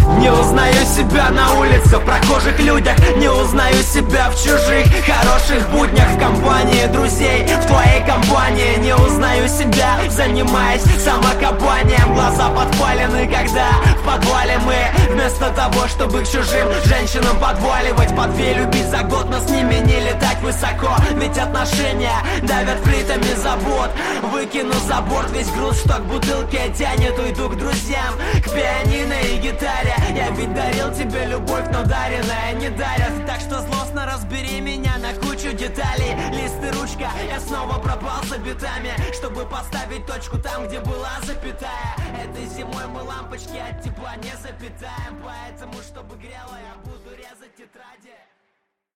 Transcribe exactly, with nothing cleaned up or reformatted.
Не узнаю себя на улице, в прохожих людях. Не узнаю себя в чужих хороших буднях. В компании друзей, в твоей компании. Не узнаю себя, занимаясь самокопанием. Глаза подпалены, когда в подвале мы. Вместо того, чтобы к чужим женщинам подваливать, по две любить за год, но с ними не летать высоко. Ведь отношения давят плитами забот. Выкину за борт весь груз, что к бутылке тянет. Уйду к друзьям, к пианино и гитаре. Я ведь дарил тебе любовь, но даренная не дарят. Так что злостно разбери меня на кучу деталей. Лист и ручка, я снова пропал за битами, чтобы поставить точку там, где была запятая. Этой зимой мы лампочки от тепла не запитаем, поэтому, чтобы грело